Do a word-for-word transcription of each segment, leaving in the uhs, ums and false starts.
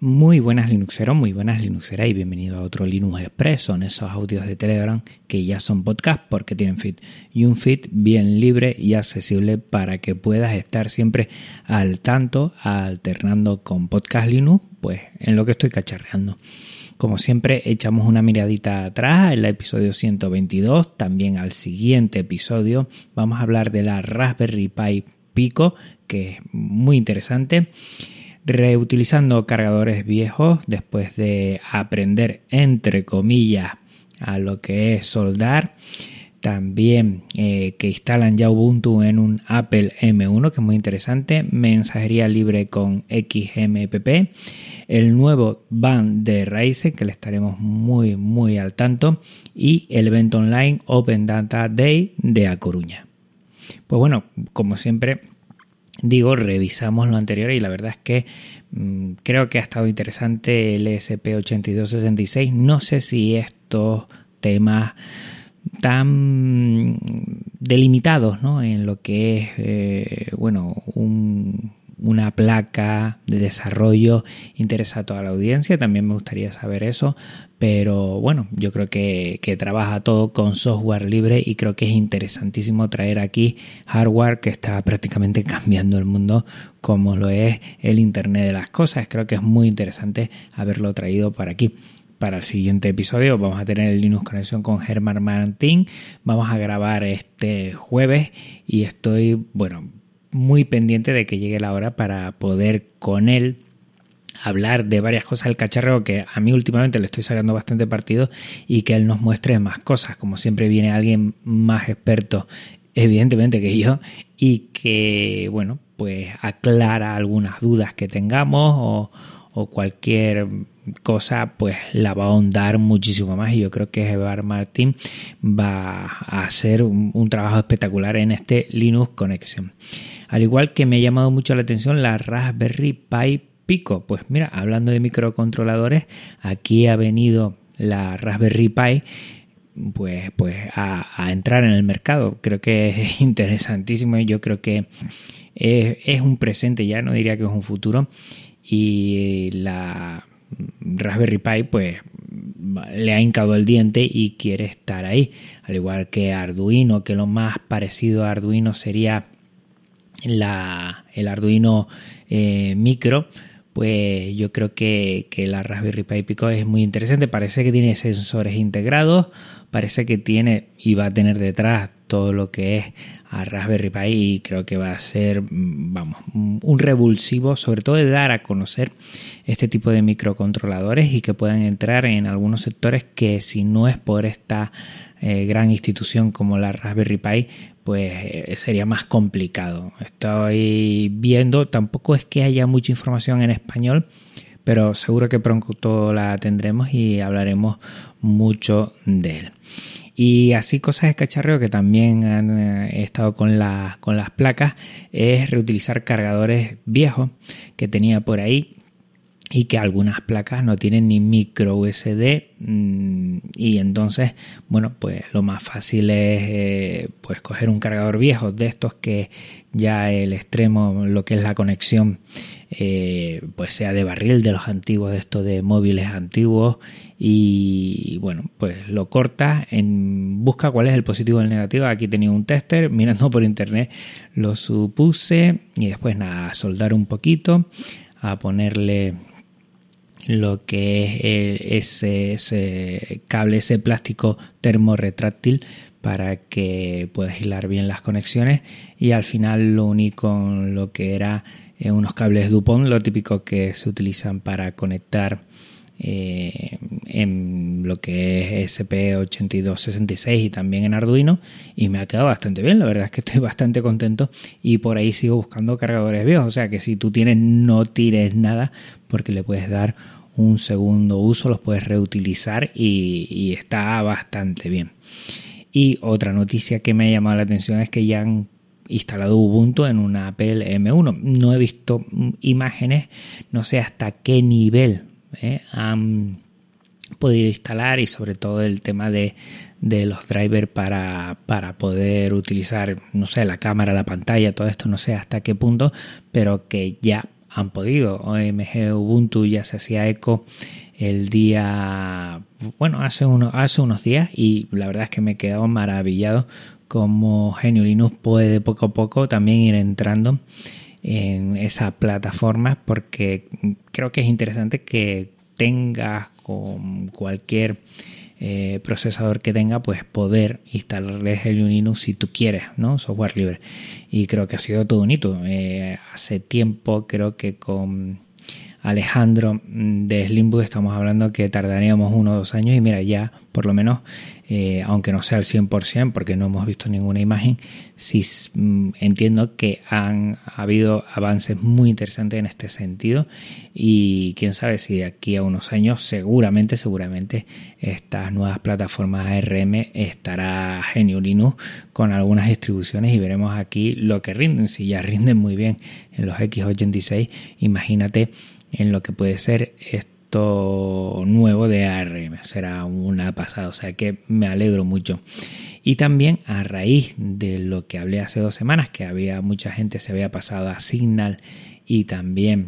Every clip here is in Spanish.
Muy buenas Linuxeros, muy buenas Linuxeras y bienvenido a otro Linux Express. Son esos audios de Telegram que ya son podcast porque tienen feed y un feed bien libre y accesible para que puedas estar siempre al tanto, alternando con podcast Linux, pues en lo que estoy cacharreando. Como siempre, echamos una miradita atrás en el episodio ciento veintidós, también al siguiente episodio vamos a hablar de la Raspberry Pi Pico, que es muy interesante. Reutilizando cargadores viejos después de aprender, entre comillas, a lo que es soldar. También eh, que instalan ya Ubuntu en un Apple M uno, que es muy interesante. Mensajería libre con X M P P. El nuevo ban de Ryzen, que le estaremos muy, muy al tanto. Y el evento online Open Data Day de A Coruña. Pues bueno, como siempre digo, revisamos lo anterior y la verdad es que mmm, creo que ha estado interesante el E S P ochenta y dos sesenta y seis. No sé si estos temas tan delimitados, ¿no?, en lo que es eh, bueno un, una placa de desarrollo interesa a toda la audiencia. También me gustaría saber eso, pero bueno, yo creo que, que trabaja todo con software libre y creo que es interesantísimo traer aquí hardware que está prácticamente cambiando el mundo, como lo es el Internet de las cosas. Creo que es muy interesante haberlo traído para aquí. Para el siguiente episodio vamos a tener el Linux Conexión con Germán Martín. Vamos a grabar este jueves y estoy, bueno, muy pendiente de que llegue la hora para poder con él hablar de varias cosas del cacharreo, que a mí últimamente le estoy sacando bastante partido, y que él nos muestre más cosas. Como siempre viene alguien más experto, evidentemente, que yo, y que, bueno, pues aclara algunas dudas que tengamos o, o cualquier cosa, pues la va a ahondar muchísimo más, y yo creo que Germán Martín va a hacer un, un trabajo espectacular en este Linux Connection. Al igual que me ha llamado mucho la atención la Raspberry Pi Pico. Pues mira, hablando de microcontroladores, aquí ha venido la Raspberry Pi pues, pues a, a entrar en el mercado. Creo que es interesantísimo y yo creo que es, es un presente ya, no diría que es un futuro, y la Raspberry Pi pues le ha hincado el diente y quiere estar ahí, al igual que Arduino, que lo más parecido a Arduino sería la, el Arduino eh, Micro. Pues yo creo que, que la Raspberry Pi Pico es muy interesante. Parece que tiene sensores integrados, parece que tiene y va a tener detrás todo lo que es a Raspberry Pi, y creo que va a ser, vamos, un revulsivo, sobre todo de dar a conocer este tipo de microcontroladores y que puedan entrar en algunos sectores que, si no es por esta eh, gran institución como la Raspberry Pi, pues eh, sería más complicado. Estoy viendo, tampoco es que haya mucha información en español, pero seguro que pronto la tendremos y hablaremos mucho de él. Y así cosas de cacharreo que también han eh, estado con, la, con las placas, es reutilizar cargadores viejos que tenía por ahí y que algunas placas no tienen ni micro U S B, mmm, y entonces, bueno, pues lo más fácil es eh, pues coger un cargador viejo de estos que ya el extremo, lo que es la conexión, eh, pues sea de barril, de los antiguos, de estos de móviles antiguos, y bueno, pues lo cortas, en, busca cuál es el positivo y el negativo. Aquí tenía un tester, mirando por internet lo supuse, y después nada, a soldar un poquito, a ponerle lo que es ese, ese cable, ese plástico termorretráctil, para que puedas hilar bien las conexiones, y al final lo uní con lo que era eh, unos cables Dupont, lo típico que se utilizan para conectar eh, en lo que es E S P ochenta y dos sesenta y seis y también en Arduino, y me ha quedado bastante bien. La verdad es que estoy bastante contento, y por ahí sigo buscando cargadores viejos, o sea que si tú tienes, no tires nada, porque le puedes dar un segundo uso, los puedes reutilizar y, y está bastante bien. Y otra noticia que me ha llamado la atención es que ya han instalado Ubuntu en una Apple M uno. No he visto imágenes, no sé hasta qué nivel eh, han podido instalar, y sobre todo el tema de, de los drivers para, para poder utilizar, no sé, la cámara, la pantalla, todo esto, no sé hasta qué punto, pero que ya han podido. O M G Ubuntu ya se hacía eco el día, bueno, hace, uno, hace unos días, y la verdad es que me he quedado maravillado como G N U Linux puede poco a poco también ir entrando en esas plataformas, porque creo que es interesante que tengas con cualquier eh, procesador que tenga, pues poder instalarle G N U Linux si tú quieres, ¿no? Software libre. Y creo que ha sido todo un hito. Eh, hace tiempo creo que con Alejandro de Slimbook estamos hablando que tardaríamos uno o dos años, y mira, ya por lo menos, eh, aunque no sea al cien por ciento porque no hemos visto ninguna imagen, sí mm, entiendo que han ha habido avances muy interesantes en este sentido, y quién sabe si de aquí a unos años seguramente, seguramente estas nuevas plataformas A R M estará G N U Linux con algunas distribuciones, y veremos aquí lo que rinden. Si ya rinden muy bien en los X ochenta y seis, imagínate en lo que puede ser esto nuevo de A R M. Será una pasada, o sea que me alegro mucho. Y también a raíz de lo que hablé hace dos semanas, que había mucha gente se había pasado a Signal y también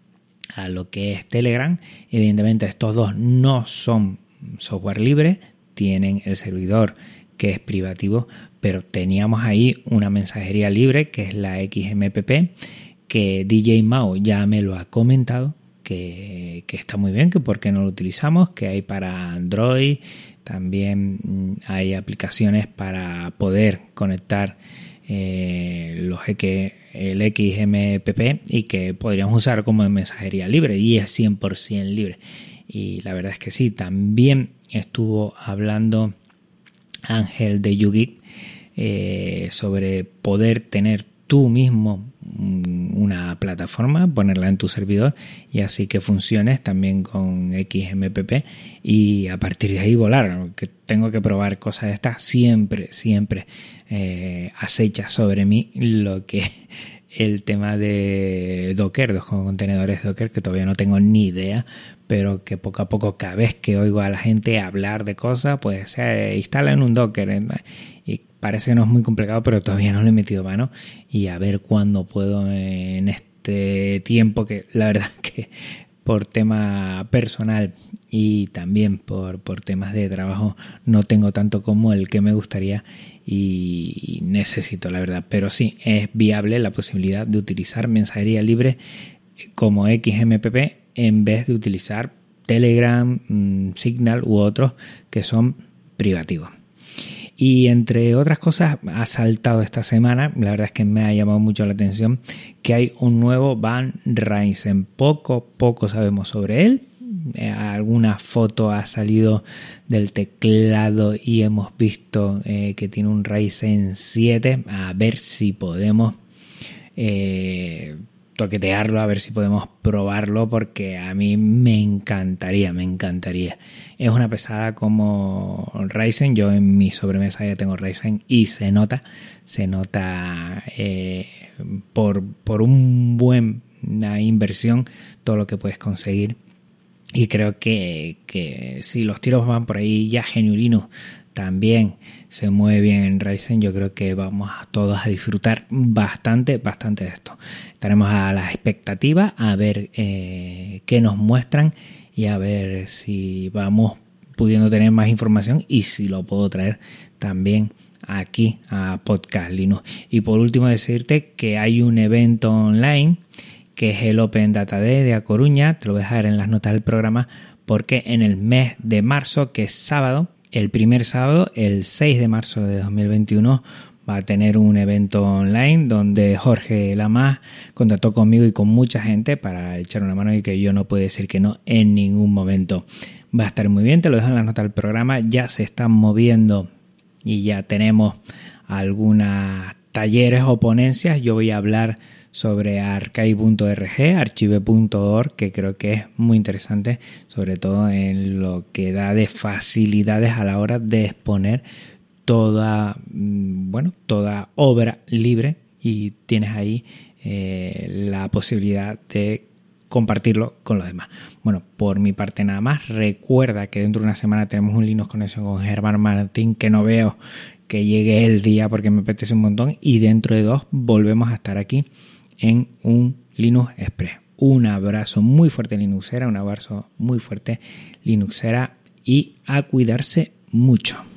a lo que es Telegram. Evidentemente estos dos no son software libre, tienen el servidor que es privativo, pero teníamos ahí una mensajería libre que es la X M P P, que D J Mao ya me lo ha comentado, que, que está muy bien, que por qué no lo utilizamos, que hay para Android, también hay aplicaciones para poder conectar eh, los X, el X M P P, y que podríamos usar como mensajería libre, y es cien por ciento libre. Y la verdad es que sí. También estuvo hablando Ángel de YouGeek eh, sobre poder tener tú mismo una plataforma, ponerla en tu servidor y así que funcione también con X M P P, y a partir de ahí volar. Que tengo que probar cosas de estas, siempre, siempre eh, acecha sobre mí lo que el tema de Docker, los contenedores Docker, que todavía no tengo ni idea, pero que poco a poco, cada vez que oigo a la gente hablar de cosas, pues se instalan un Docker, ¿eh? Y parece que no es muy complicado, pero todavía no le he metido mano, y a ver cuándo puedo en este tiempo, que la verdad que por tema personal y también por, por temas de trabajo no tengo tanto como el que me gustaría y necesito, la verdad. Pero sí, es viable la posibilidad de utilizar mensajería libre como X M P P en vez de utilizar Telegram, Signal u otros que son privativos. Y entre otras cosas, ha saltado esta semana, la verdad es que me ha llamado mucho la atención, que hay un nuevo Van Ryzen. Poco, poco sabemos sobre él. Eh, alguna foto ha salido del teclado y hemos visto eh, que tiene un Ryzen siete. A ver si podemos eh, toquetearlo, a ver si podemos probarlo, porque a mí me encantaría, me encantaría. Es una pesada como Ryzen. Yo en mi sobremesa ya tengo Ryzen y se nota, se nota eh, por, por un buen, una inversión todo lo que puedes conseguir. Y creo que, que si los tiros van por ahí, ya G N U Linux también se mueve bien en Ryzen, yo creo que vamos a todos a disfrutar bastante, bastante de esto. Estaremos a la expectativa a ver eh, qué nos muestran y a ver si vamos pudiendo tener más información y si lo puedo traer también aquí a Podcast Linux. Y por último decirte que hay un evento online que es el Open Data Day de A Coruña. Te lo voy a dejar en las notas del programa, porque en el mes de marzo, que es sábado, el primer sábado, el seis de marzo de dos mil veintiuno, va a tener un evento online donde Jorge Lamas contactó conmigo y con mucha gente para echar una mano, y que yo no puedo decir que no en ningún momento. Va a estar muy bien, te lo dejo en las notas del programa. Ya se están moviendo y ya tenemos algunos talleres o ponencias. Yo voy a hablar sobre archive punto org, archive punto org, que creo que es muy interesante, sobre todo en lo que da de facilidades a la hora de exponer toda, bueno, toda obra libre, y tienes ahí eh, la posibilidad de compartirlo con los demás. Bueno, por mi parte nada más. Recuerda que dentro de una semana tenemos un Linux Conexión con Germán Martín, que no veo que llegue el día porque me apetece un montón, y dentro de dos volvemos a estar aquí en un Linux Express. un abrazo muy fuerte Linuxera, un abrazo muy fuerte Linuxera y a cuidarse mucho.